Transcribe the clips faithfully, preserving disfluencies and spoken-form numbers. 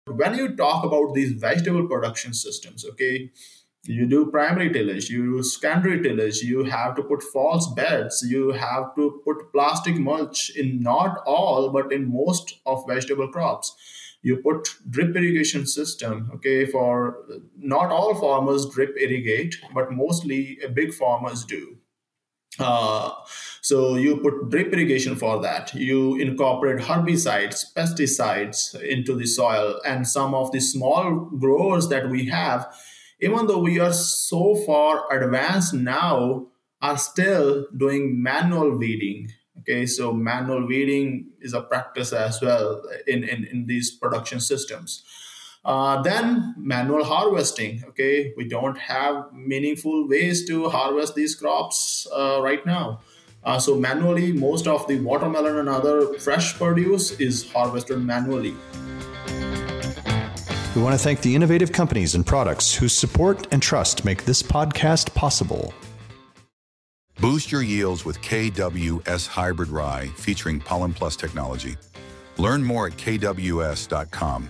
When you talk about these vegetable production systems, okay, you do primary tillage, you do secondary tillage, you have to put false beds, you have to put plastic mulch in not all, but in most of vegetable crops. You put drip irrigation system, okay, for not all farmers drip irrigate, but mostly uh, big farmers do. Uh, so you put drip irrigation for that. You incorporate herbicides, pesticides into the soil, and some of the small growers that we have, even though we are so far advanced now, are still doing manual weeding. Okay, so manual weeding is a practice as well in, in, in these production systems. Uh, then manual harvesting. Okay, we don't have meaningful ways to harvest these crops uh, right now. Uh, so manually, most of the watermelon and other fresh produce is harvested manually. We want to thank the innovative companies and products whose support and trust make this podcast possible. Boost your yields with K W S Hybrid Rye featuring Pollen Plus technology. Learn more at K W S dot com.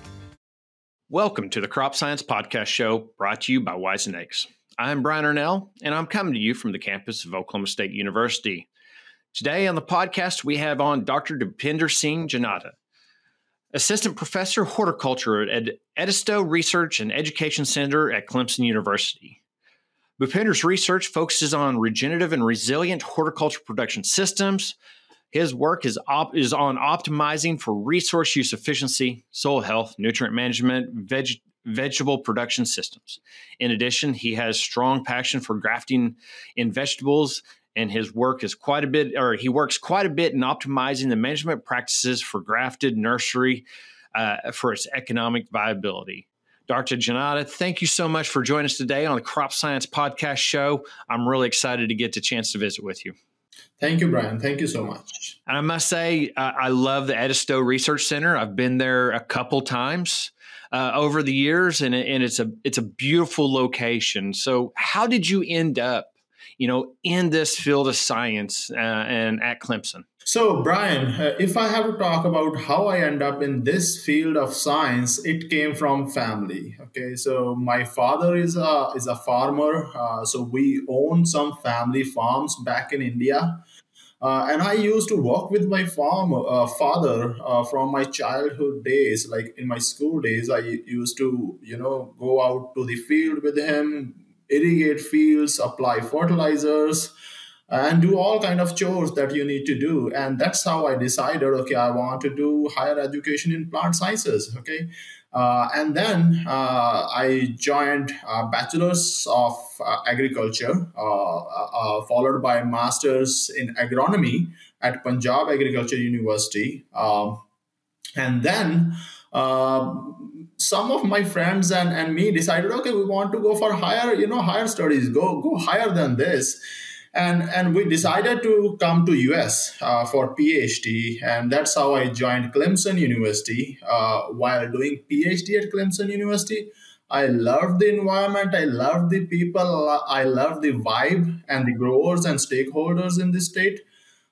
Welcome to the Crop Science Podcast Show, brought to you by Wisenex. I'm Brian Arnell, and I'm coming to you from the campus of Oklahoma State University. Today on the podcast, we have on Doctor Bhupinder Singh Janata, Assistant Professor Horticulture at Edisto Research and Education Center at Clemson University. Bhupinder's research focuses on regenerative and resilient horticulture production systems. His work is, op- is on optimizing for resource use efficiency, soil health, nutrient management, veg- vegetable production systems. In addition, he has strong passion for grafting in vegetables, and his work is quite a bit, or he works quite a bit in optimizing the management practices for grafted nursery uh, for its economic viability. Doctor Janata, thank you so much for joining us today on the Crop Science Podcast Show. I'm really excited to get the chance to visit with you. Thank you, Brian. Thank you so much. And I must say, uh, I love the Edisto Research Center. I've been there a couple times uh, over the years, and, and it's a it's a beautiful location. So, how did you end up, you know, in this field of science uh, and at Clemson? So, Brian, uh, if I have to talk about how I end up in this field of science, it came from family. Okay, so my father is a is a farmer. Uh, so we own some family farms back in India. Uh, and I used to work with my farm uh, father uh, from my childhood days. Like in my school days, I used to, you know, go out to the field with him, irrigate fields, apply fertilizers, and do all kind of chores that you need to do. And that's how I decided, okay, I want to do higher education in plant sciences. Okay. Uh, and then uh, I joined a bachelor's of uh, agriculture, uh, uh, followed by a master's in agronomy at Punjab Agriculture University. Um, and then uh, some of my friends and, and me decided, okay, we want to go for higher, you know, higher studies, go go higher than this. And, and we decided to come to U S uh, for PhD, and that's how I joined Clemson University. Uh, while doing PhD at Clemson University, I loved the environment, I loved the people, I loved the vibe and the growers and stakeholders in the state.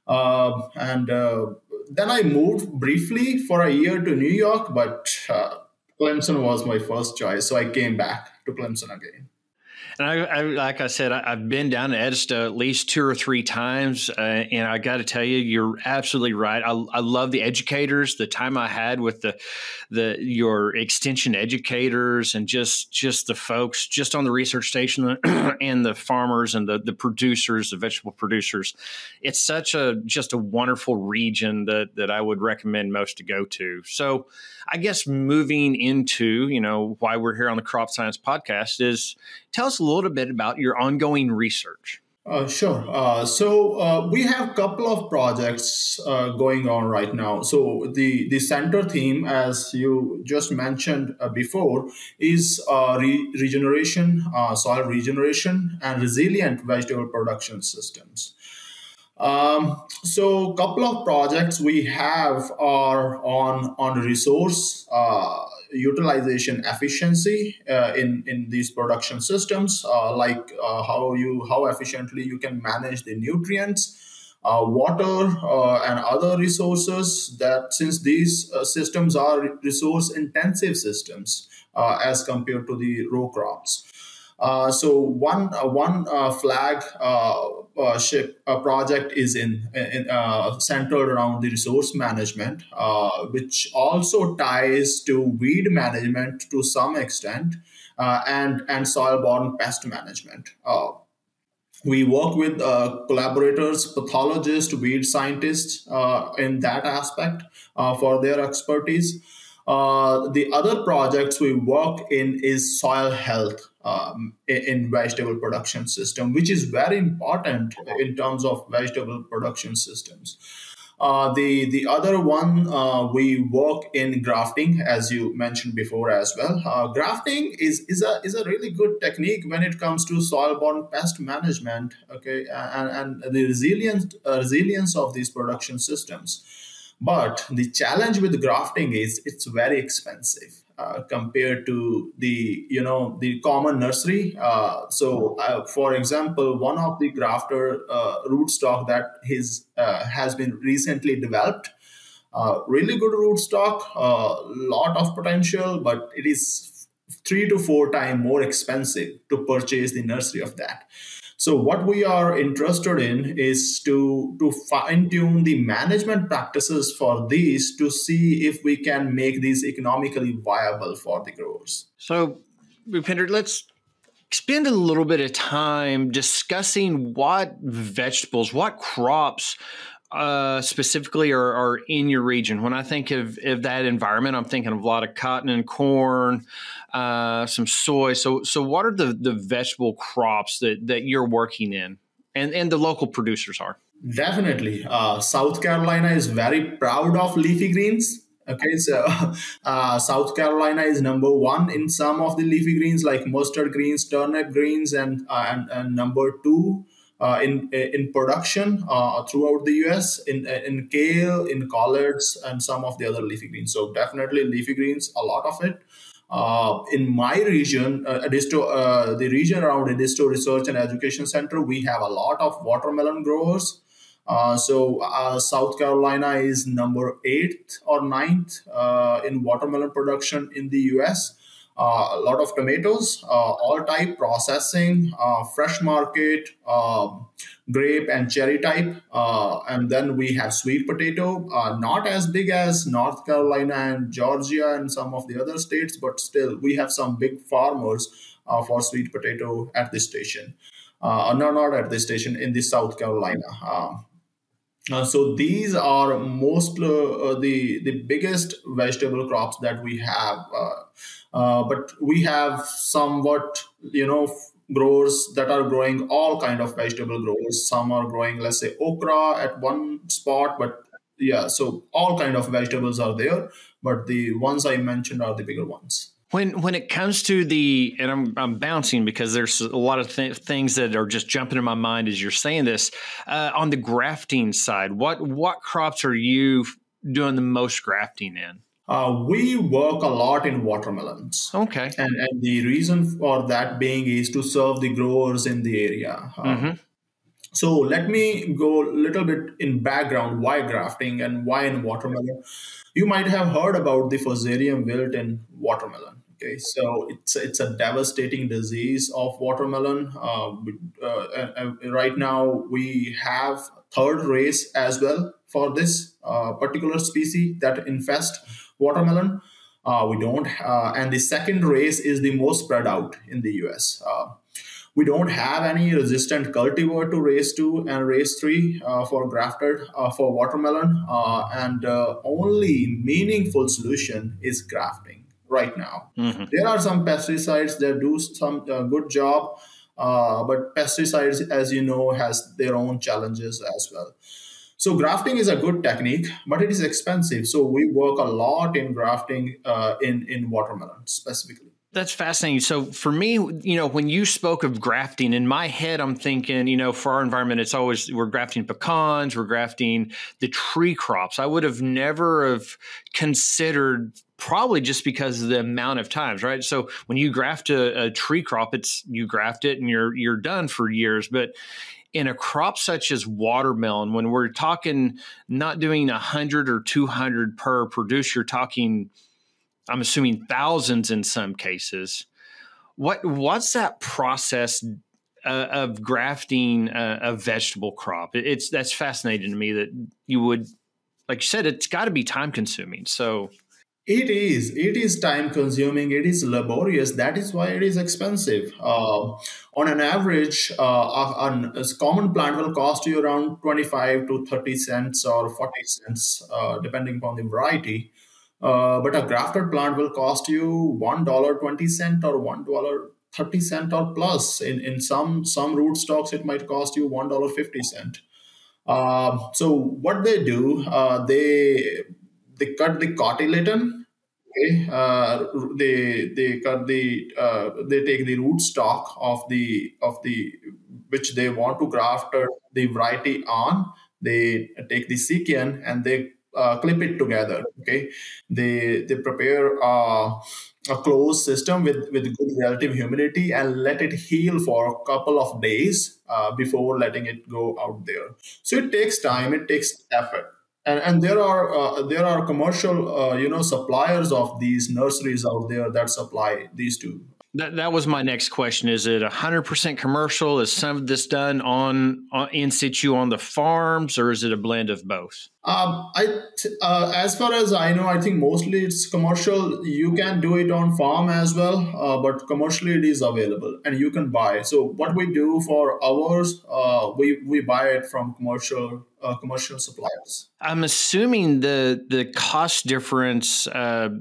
Uh, and uh, then I moved briefly for a year to New York, but uh, Clemson was my first choice, so I came back to Clemson again. And I, I, like I said, I, I've been down to Edisto at least two or three times, uh, and I got to tell you, you're absolutely right. I, I love the educators. The time I had with the the your extension educators and just just the folks just on the research station and the farmers and the the producers, the vegetable producers. It's such a just a wonderful region that that I would recommend most to go to. So, I guess moving into you know why we're here on the Crop Science Podcast is tell us a little bit about your ongoing research. Uh, sure. Uh, so uh, we have a couple of projects uh, going on right now. So the, the center theme, as you just mentioned uh, before, is uh, re- regeneration, uh, soil regeneration, and resilient vegetable production systems. Um, so a couple of projects we have are on on resource uh, utilization efficiency uh, in in these production systems, uh, like uh, how you how efficiently you can manage the nutrients, uh, water, uh, and other resources, that since these uh, systems are resource intensive systems uh, as compared to the row crops. Uh, so one uh, one uh, flag uh, uh, ship uh, project is in, in uh, centered around the resource management, uh, which also ties to weed management to some extent, uh, and and soil-borne pest management. Uh, we work with uh, collaborators, pathologists, weed scientists uh, in that aspect uh, for their expertise. Uh, the other projects we work in is soil health um, in, in vegetable production system, which is very important in terms of vegetable production systems. Uh, the the other one, uh, we work in grafting, as you mentioned before as well. Uh, grafting is is a is a really good technique when it comes to soil-borne pest management. Okay, and, and the resilience uh, resilience of these production systems. But the challenge with grafting is it's very expensive uh, compared to the you know the common nursery. Uh, so, uh, for example, one of the grafter uh, rootstock that his uh, has been recently developed, uh, really good rootstock, a uh, lot of potential, but it is three to four times more expensive to purchase the nursery of that. So what we are interested in is to, to fine-tune the management practices for these to see if we can make these economically viable for the growers. So, Bhupinder, let's spend a little bit of time discussing what vegetables, what crops uh, specifically are, are in your region. When I think of, of that environment, I'm thinking of a lot of cotton and corn, uh, some soy. So, so what are the, the vegetable crops that, that you're working in and, and the local producers are? Definitely. Uh, South Carolina is very proud of leafy greens. Okay, so uh, South Carolina is number one in some of the leafy greens like mustard greens, turnip greens, and uh, and, and number two uh, in in production uh, throughout the U S in in kale, in collards, and some of the other leafy greens. So definitely leafy greens, a lot of it. Uh, in my region, uh, Edisto, uh, the region around Edisto Research and Education Center, we have a lot of watermelon growers. Uh, so uh, South Carolina is number eighth or ninth uh, in watermelon production in the U S. Uh, a lot of tomatoes, uh, all type processing, uh, fresh market, uh, grape and cherry type. Uh, and then we have sweet potato, uh, not as big as North Carolina and Georgia and some of the other states, but still we have some big farmers uh, for sweet potato at this station. Uh, no, not at this station, in the South Carolina. Um, Uh, so these are most uh, the the biggest vegetable crops that we have, uh, uh, but we have somewhat you know growers that are growing all kind of vegetable growers. Some are growing, let's say, okra at one spot, but yeah, so all kind of vegetables are there. But the ones I mentioned are the bigger ones. When when it comes to the, and I'm I'm bouncing because there's a lot of th- things that are just jumping in my mind as you're saying this. Uh, on the grafting side, what what crops are you doing the most grafting in? Uh, we work a lot in watermelons. Okay. And, and the reason for that being is to serve the growers in the area. Um, mm-hmm. So let me go a little bit in background, why grafting and why in watermelon. You might have heard about the Fusarium wilt in watermelon. Okay, so it's it's a devastating disease of watermelon. Uh, uh, and, and right now we have third race as well for this uh, particular species that infest watermelon. Uh, we don't, uh, and the second race is the most spread out in the U S. Uh, we don't have any resistant cultivar to race two and race three uh, for grafted uh, for watermelon, uh, and uh, only meaningful solution is grafting. Right now, mm-hmm. There are some pesticides that do some uh, good job, uh, but pesticides, as you know, has their own challenges as well. So grafting is a good technique, but it is expensive. So we work a lot in grafting uh, in in watermelon specifically. That's fascinating. So for me, you know, when you spoke of grafting, in my head, I'm thinking, you know, for our environment, it's always, we're grafting pecans, we're grafting the tree crops. I would have never have considered, probably just because of the amount of times, right? So when you graft a, a tree crop, it's, you graft it and you're, you're done for years. But in a crop such as watermelon, when we're talking not doing one hundred or two hundred per producer, talking, I'm assuming thousands in some cases, what what's that process uh, of grafting a, a vegetable crop? It's that's fascinating to me that you would, like you said, it's got to be time consuming. So it is. It is time consuming. It is laborious. That is why it is expensive. Uh, on an average, uh, a, a common plant will cost you around twenty-five to thirty cents or forty cents, uh, depending upon the variety. Uh, but a grafted plant will cost you one dollar twenty cent or one dollar thirty cent or plus. In in some some rootstocks, it might cost you one dollar fifty cent. Uh, so what they do, uh, they they cut the cotyledon. Okay, uh, they they cut the uh, they take the rootstock of the of the which they want to graft uh, the variety on. They take the sequium and they uh, clip it together. Okay, they they prepare uh, a closed system with with good relative humidity and let it heal for a couple of days uh, before letting it go out there. So it takes time. It takes effort. And, and there are uh, there are commercial uh, you know suppliers of these nurseries out there that supply these two. That that was my next question. Is it one hundred percent commercial? Is some of this done on, on in situ on the farms, or is it a blend of both? Um, I th- uh, as far as I know, I think mostly it's commercial. You can do it on farm as well, uh, but commercially it is available and you can buy. So what we do for ours, uh, we we buy it from commercial uh, commercial suppliers. I'm assuming the the cost difference uh,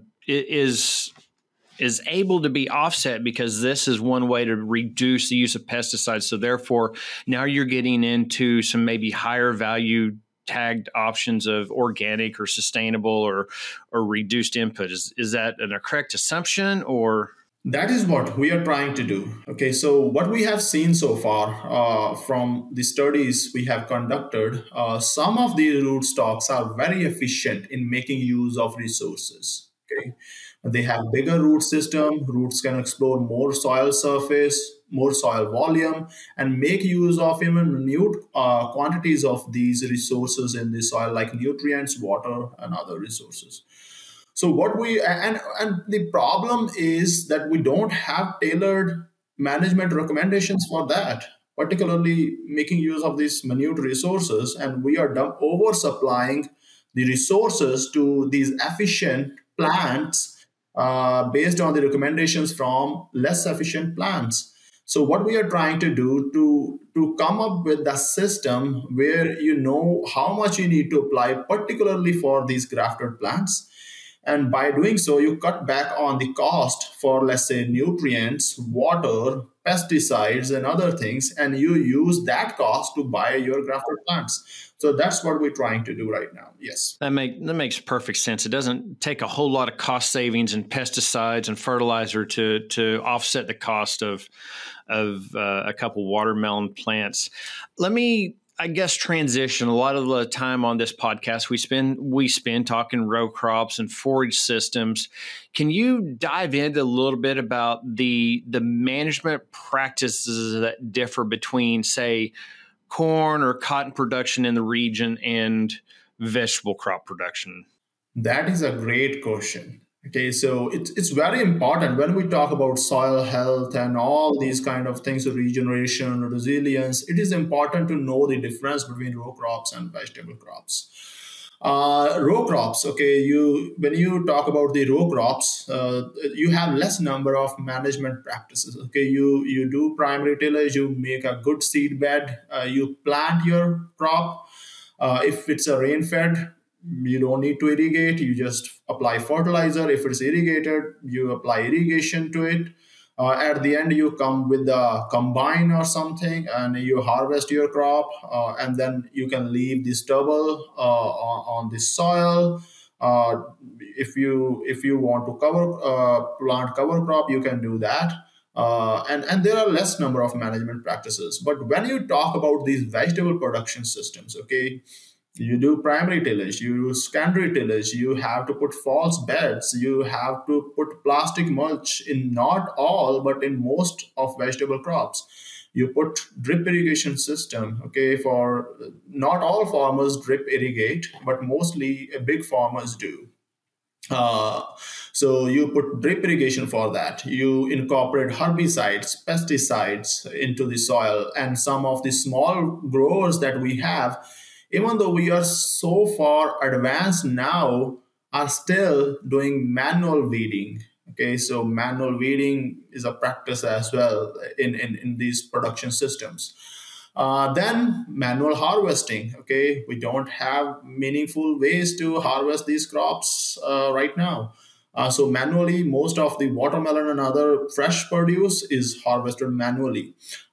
is. is able to be offset because this is one way to reduce the use of pesticides. So therefore, now you're getting into some maybe higher value tagged options of organic or sustainable or or reduced input. Is is that an, a correct assumption, or? That is what we are trying to do. Okay, so what we have seen so far uh, from the studies we have conducted, uh, some of the rootstocks are very efficient in making use of resources. Okay. They have bigger root system. Roots can explore more soil surface, more soil volume, and make use of even minute uh, quantities of these resources in the soil, like nutrients, water, and other resources. So what we and and the problem is that we don't have tailored management recommendations for that, particularly making use of these minute resources, and we are dump- oversupplying the resources to these efficient plants uh, based on the recommendations from less efficient plants. So what we are trying to do to, to come up with a system where you know how much you need to apply, particularly for these grafted plants. And by doing so, you cut back on the cost for, let's say, nutrients, water, pesticides, and other things, and you use that cost to buy your grafted plants. So that's what we're trying to do right now. Yes. That make that makes perfect sense. It doesn't take a whole lot of cost savings in pesticides and fertilizer to to offset the cost of of uh, a couple watermelon plants. Let me, I guess, transition. A lot of the time on this podcast, we spend we spend talking row crops and forage systems. Can you dive into a little bit about the the management practices that differ between, say, corn or cotton production in the region and vegetable crop production? That is a great question. Okay, so it's it's very important when we talk about soil health and all these kind of things, regeneration, resilience. It is important to know the difference between row crops and vegetable crops. Uh, row crops, okay, you when you talk about the row crops, uh, you have less number of management practices. Okay, you you do primary tillage, you make a good seed bed, uh, you plant your crop. Uh, if it's a rain fed, you don't need to irrigate, you just apply fertilizer. If it's irrigated, you apply irrigation to it. Uh, at the end, you come with a combine or something and you harvest your crop, uh, and then you can leave the stubble uh, on, on the soil. Uh, if you if you want to cover uh, plant cover crop, you can do that. Uh, and, and there are less number of management practices. But when you talk about these vegetable production systems, okay, you do primary tillage, you do secondary tillage, you have to put false beds, you have to put plastic mulch in not all, but in most of vegetable crops. You put drip irrigation system, okay, for not all farmers drip irrigate, but mostly uh, big farmers do. Uh, so you put drip irrigation for that. You incorporate herbicides, pesticides into the soil, and some of the small growers that we have, even though we are so far advanced now, are still doing manual weeding. Okay, so manual weeding is a practice as well in, in, in these production systems. Uh, then manual harvesting. Okay, we don't have meaningful ways to harvest these crops uh, right now. Uh, so manually, most of the watermelon and other fresh produce is harvested manually.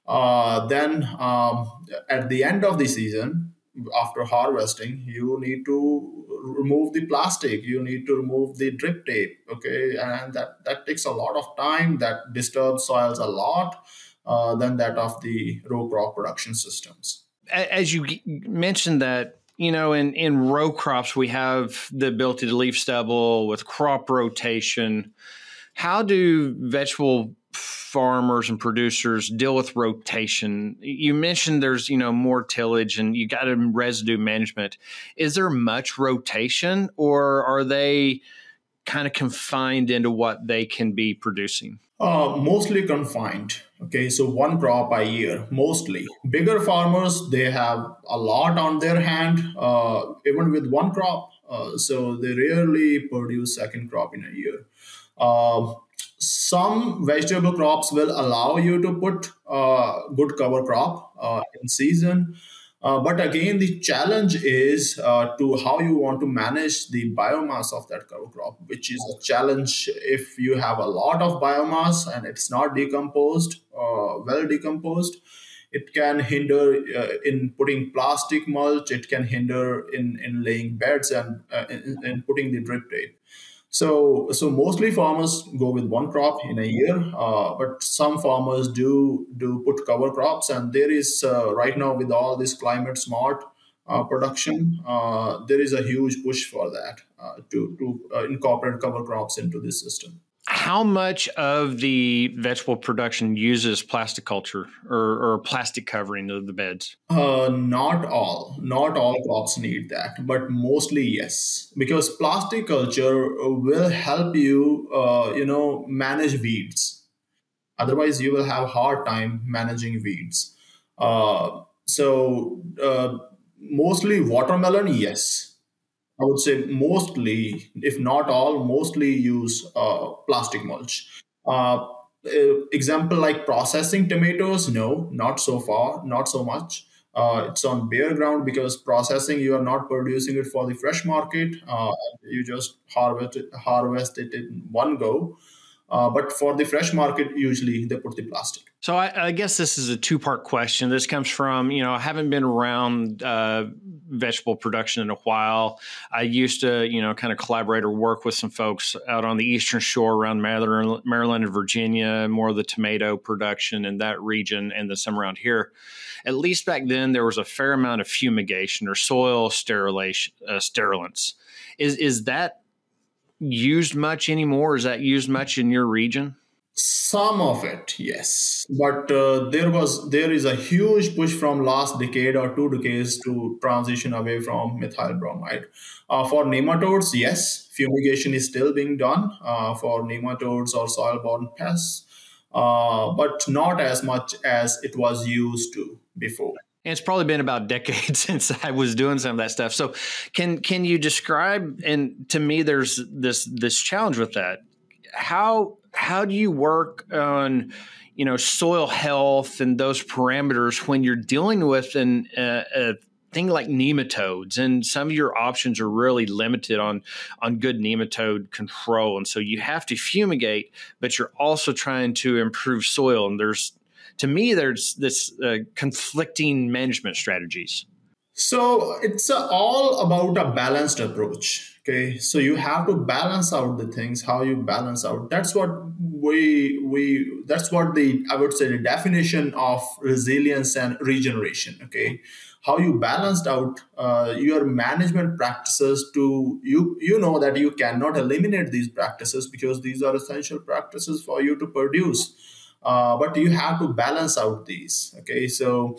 Uh, then um, at the end of the season, after harvesting, you need to remove the plastic. You need to remove the drip tape. Okay, and that that takes a lot of time. That disturbs soils a lot uh, than that of the row crop production systems. As you mentioned that, you know, in, in row crops, we have the ability to leave stubble with crop rotation. How do vegetable farmers and producers deal with rotation? You mentioned there's, you know, more tillage and you got a residue management. Is there much rotation, or are they kind of confined into what they can be producing? Uh, mostly confined. Okay, so one crop a year, mostly. Bigger farmers, they have a lot on their hand, uh, even with one crop. Uh, so they rarely produce second crop in a year. Uh, some vegetable crops will allow you to put uh, good cover crop uh, in season. Uh, but again, the challenge is uh, to how you want to manage the biomass of that cover crop, which is a challenge if you have a lot of biomass and it's not decomposed, uh, well decomposed. It can hinder uh, in putting plastic mulch. It can hinder in, in laying beds and uh, in, in putting the drip tape. So, so mostly farmers go with one crop in a year, uh, but some farmers do do put cover crops, and there is uh, right now with all this climate smart uh, production, uh, there is a huge push for that uh, to to uh, incorporate cover crops into this system. How much of the vegetable production uses plastic culture or, or plastic covering of the beds? Uh, not all. Not all crops need that, but mostly yes, because plastic culture will help you, uh, you know, manage weeds. Otherwise, you will have a hard time managing weeds. Uh, so uh, mostly watermelon, yes. I would say mostly, if not all, mostly use uh, plastic mulch. Uh, uh, example like processing tomatoes, no, not so far, not so much. Uh, it's on bare ground because processing, you are not producing it for the fresh market. Uh, you just harvest it, harvest it in one go. Uh, but for the fresh market, usually they put the plastic. So I, I guess this is a two-part question. This comes from, you know, I haven't been around uh, vegetable production in a while. I used to, you know, kind of collaborate or work with some folks out on the Eastern Shore around Maryland, Maryland and Virginia, more of the tomato production in that region, and then some around here. At least back then, there was a fair amount of fumigation or soil sterilation, uh, sterilants. Is is that used much anymore? Is that used much in your region? Some of it, yes, but uh, there was there is a huge push from last decade or two decades to transition away from methyl bromide. Uh, for nematodes, yes, fumigation is still being done uh, for nematodes or soil-borne pests, uh, but not as much as it was used to before. And it's probably been about a decade since I was doing some of that stuff. So can can you describe, and to me there's this this challenge with that. How how do you work on, you know, soil health and those parameters when you're dealing with an uh, a thing like nematodes, and some of your options are really limited on on good nematode control, and so you have to fumigate, but you're also trying to improve soil, and there's To me, there's this uh, conflicting management strategies. So it's uh, all about a balanced approach. Okay, so you have to balance out the things. How you balance out. That's what we we. That's what the I would say the definition of resilience and regeneration. Okay, how you balanced out uh, your management practices to you. You know that you cannot eliminate these practices because these are essential practices for you to produce. Uh, but you have to balance out these. Okay, so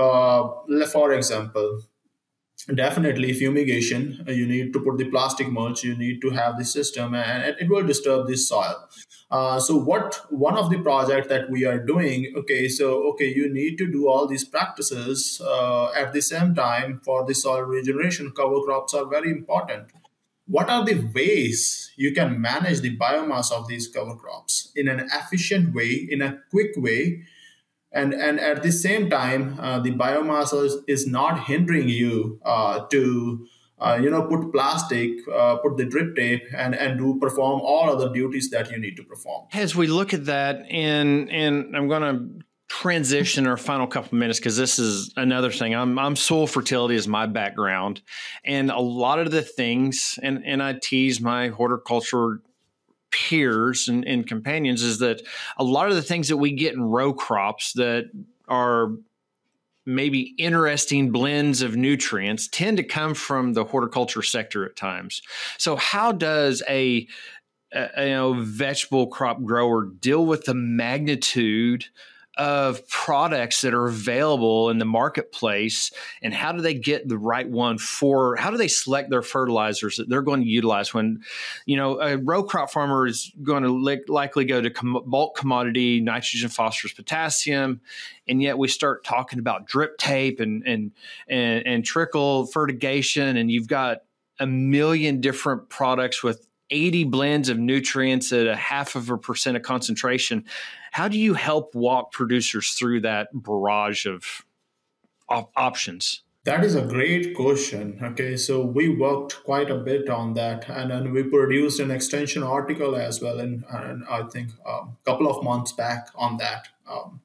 uh, for example, definitely fumigation. uh, You need to put the plastic mulch. You need to have the system, and it it will disturb the soil. Uh, so what one of the project that we are doing? Okay, so okay, you need to do all these practices uh, at the same time for the soil regeneration. Cover crops are very important. What are the ways you can manage the biomass of these cover crops in an efficient way, in a quick way, and and at the same time uh, the biomass is, is not hindering you uh, to uh, you know put plastic, uh, put the drip tape, and and do perform all other duties that you need to perform. As we look at that, and and I'm going to transition our final couple of minutes because this is another thing. I'm I'm soil fertility is my background, and a lot of the things, and and I tease my horticulture peers and, and companions, is that a lot of the things that we get in row crops that are maybe interesting blends of nutrients tend to come from the horticulture sector at times. So how does a, a you know vegetable crop grower deal with the magnitude of products that are available in the marketplace, and how do they get the right one for, how do they select their fertilizers that they're going to utilize when, you know, a row crop farmer is going to li- likely go to com- bulk commodity, nitrogen, phosphorus, potassium, and yet we start talking about drip tape and, and, and, and trickle fertigation, and you've got a million different products with eighty blends of nutrients at a half of a percent of concentration. How do you help walk producers through that barrage of op- options? That is a great question. Okay, so we worked quite a bit on that, and then we produced an extension article as well, and, and I think a couple of months back on that. Um,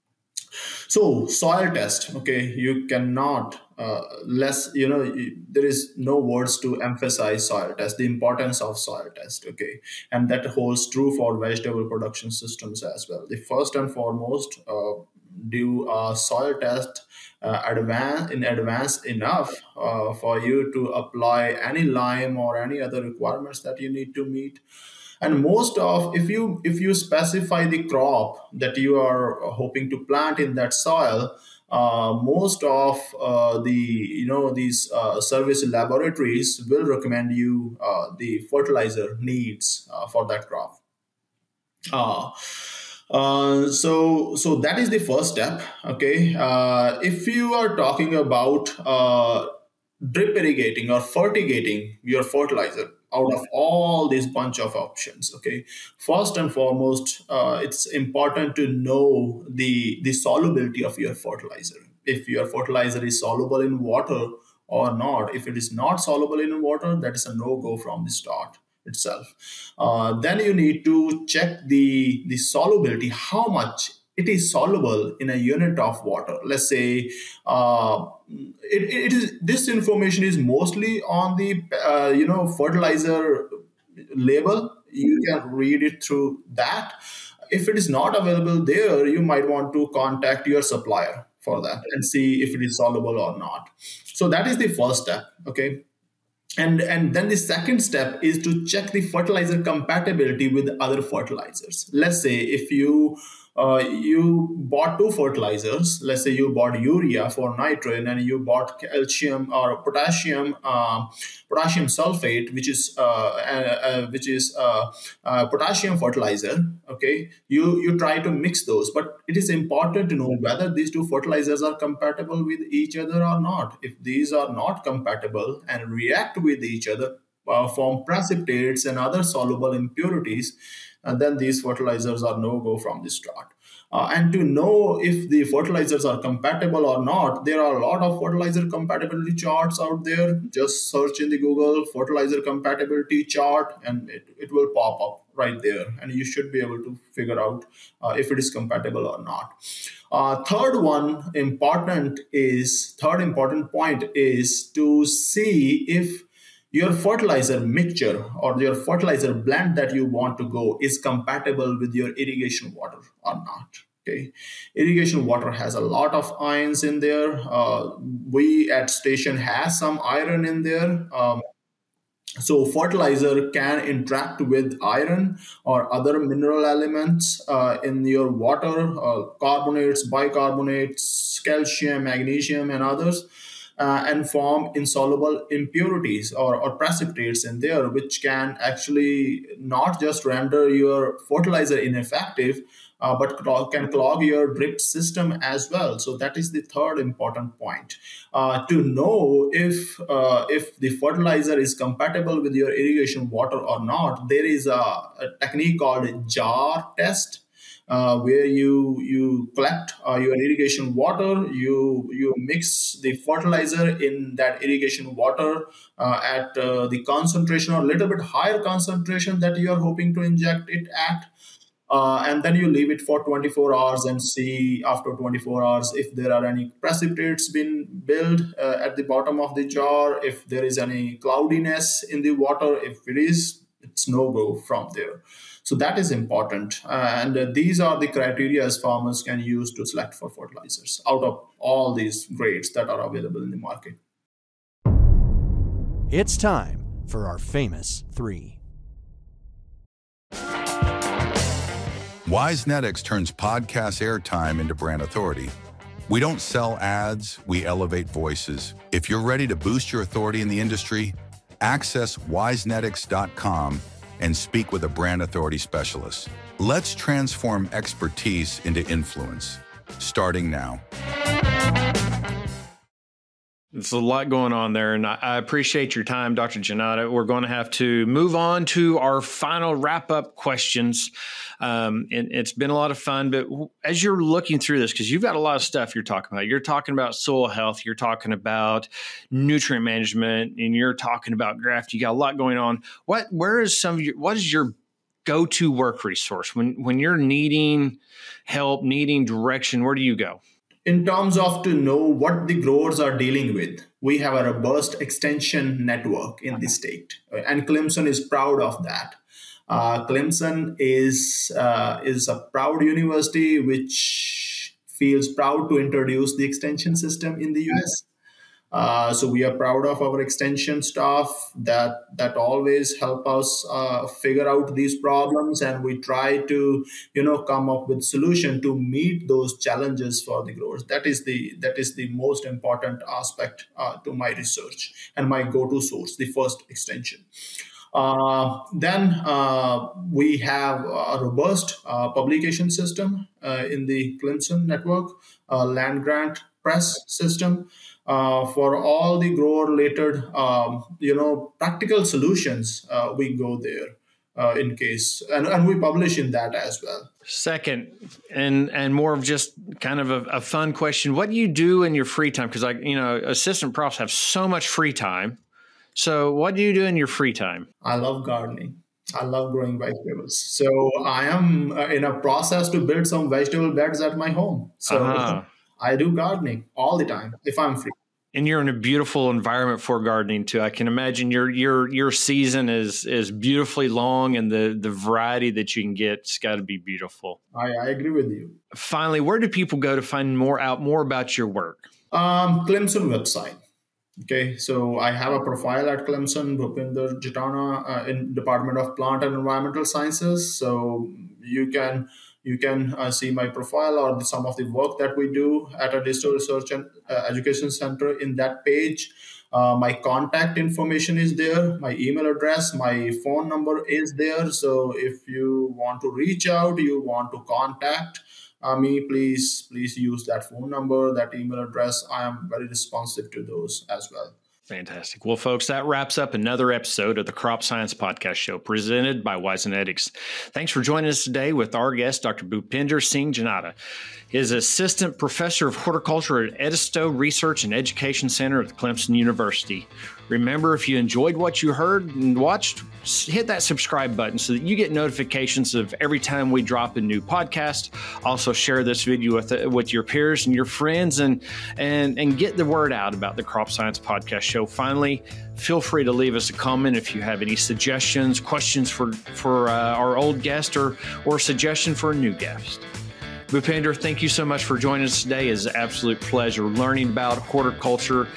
So soil test, okay, you cannot uh, less, you know, you, there is no words to emphasize soil test, the importance of soil test, okay, and that holds true for vegetable production systems as well. The first and foremost, uh, do a soil test uh, advance in advance enough uh, for you to apply any lime or any other requirements that you need to meet. And most of, if you if you specify the crop that you are hoping to plant in that soil, uh, most of uh, the you know these uh, service laboratories will recommend you uh, the fertilizer needs uh, for that crop. uh, uh, so so that is the first step. Okay, uh, if you are talking about uh, drip irrigating or fertigating your fertilizer out of all these bunch of options, okay, first and foremost, uh, it's important to know the the solubility of your fertilizer. If your fertilizer is soluble in water or not. If it is not soluble in water, that is a no go from the start itself. Uh, then you need to check the the solubility, how much it is soluble in a unit of water. Let's say uh, it, it is this information is mostly on the uh, you know fertilizer label. You can read it through that. If it is not available there, you might want to contact your supplier for that and see if it is soluble or not. So that is the first step. Okay, and and then the second step is to check the fertilizer compatibility with other fertilizers. Let's say if you uh, you bought two fertilizers. Let's say you bought urea for nitrogen and you bought calcium or potassium uh, potassium sulfate, which is uh, uh, uh, which is uh, uh, potassium fertilizer. Okay, you you try to mix those, but it is important to know whether these two fertilizers are compatible with each other or not. If these are not compatible and react with each other, uh, form precipitates and other soluble impurities, and then these fertilizers are no go from the start. Uh, and to know if the fertilizers are compatible or not, there are a lot of fertilizer compatibility charts out there. Just search in the Google fertilizer compatibility chart and it, it will pop up right there. And you should be able to figure out uh, if it is compatible or not. Uh, third one important is, third important point is to see if your fertilizer mixture or your fertilizer blend that you want to go is compatible with your irrigation water or not. Okay, irrigation water has a lot of ions in there. Uh, we at station has some iron in there. Um, So fertilizer can interact with iron or other mineral elements uh, in your water, uh, carbonates, bicarbonates, calcium, magnesium, and others, uh, and form insoluble impurities or, or precipitates in there, which can actually not just render your fertilizer ineffective, uh, but clog, can clog your drip system as well. So that is the third important point. Uh, to know if uh, if the fertilizer is compatible with your irrigation water or not, there is a, a technique called jar test. Uh, where you you collect uh, your irrigation water, you you mix the fertilizer in that irrigation water uh, at uh, the concentration or a little bit higher concentration that you are hoping to inject it at, uh, and then you leave it for twenty-four hours and see after twenty-four hours if there are any precipitates been built uh, at the bottom of the jar, if there is any cloudiness in the water. If it is, it's no go from there. So that is important. Uh, and uh, these are the criteria as farmers can use to select for fertilizers out of all these grades that are available in the market. It's time for our famous three. WiseNetix turns podcast airtime into brand authority. We don't sell ads, we elevate voices. If you're ready to boost your authority in the industry, access wise netix dot com and speak with a brand authority specialist. Let's transform expertise into influence, starting now. There's a lot going on there, and I appreciate your time, Doctor Janata. We're going to have to move on to our final wrap-up questions. Um, and it's been a lot of fun, but as you're looking through this, because you've got a lot of stuff you're talking about. You're talking about soil health, you're talking about nutrient management, and you're talking about graft. You got a lot going on. What, where is some of your, what is your go-to work resource when when you're needing help, needing direction? Where do you go? In terms of to know what the growers are dealing with, we have a robust extension network in the state, and Clemson is proud of that. Uh, Clemson is uh, is a proud university which feels proud to introduce the extension system in the U S. Uh, so we are proud of our extension staff that that always help us uh, figure out these problems, and we try to you know come up with solution to meet those challenges for the growers. That is the that is the most important aspect uh, to my research and my go-to source, the first extension. Uh, then uh, we have a robust uh, publication system uh, in the Clemson network, uh, land grant press system. Uh, for all the grower-related, um, you know, practical solutions, uh, we go there uh, in case, and, and we publish in that as well. Second, and and more of just kind of a, a fun question: what do you do in your free time? Because, like, you know, assistant profs have so much free time. So, what do you do in your free time? I love gardening. I love growing vegetables. So, I am uh, in a process to build some vegetable beds at my home. So. Uh-huh. I do gardening all the time if I'm free. And you're in a beautiful environment for gardening too. I can imagine your your your season is is beautifully long, and the the variety that you can get's got to be beautiful. I, I agree with you. Finally, where do people go to find more out more about your work? Um, Clemson website. Okay, so I have a profile at Clemson, Bhupinder Jitana, uh, in Department of Plant and Environmental Sciences. So you can. You can uh, see my profile or the, some of the work that we do at a digital research and uh, education center in that page. Uh, my contact information is there. My email address, my phone number is there. So if you want to reach out, you want to contact uh, me, please, please use that phone number, that email address. I am very responsive to those as well. Fantastic. Well, folks, that wraps up another episode of the Crop Science Podcast Show presented by WiseNetix. Thanks for joining us today with our guest, Doctor Bhupinder Singh Janata. He is Assistant Professor of Horticulture at Edisto Research and Education Center at Clemson University. Remember, if you enjoyed what you heard and watched, hit that subscribe button so that you get notifications of every time we drop a new podcast. Also, share this video with with your peers and your friends, and and and get the word out about the Crop Science Podcast Show. Finally, feel free to leave us a comment if you have any suggestions, questions for for uh, our old guest, or or suggestion for a new guest. Bhupinder, thank you so much for joining us today. It's an absolute pleasure learning about horticulture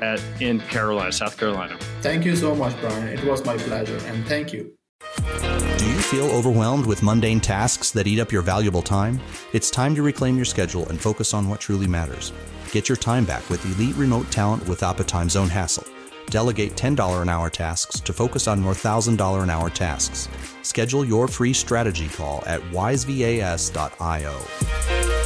at in Carolina, South Carolina. Thank you so much, Brian. It was my pleasure, and thank you. Do you feel overwhelmed with mundane tasks that eat up your valuable time? It's time to reclaim your schedule and focus on what truly matters. Get your time back with elite remote talent without the time zone hassle. Delegate ten dollars an hour tasks to focus on more one thousand dollars an hour tasks. Schedule your free strategy call at wise vas dot io.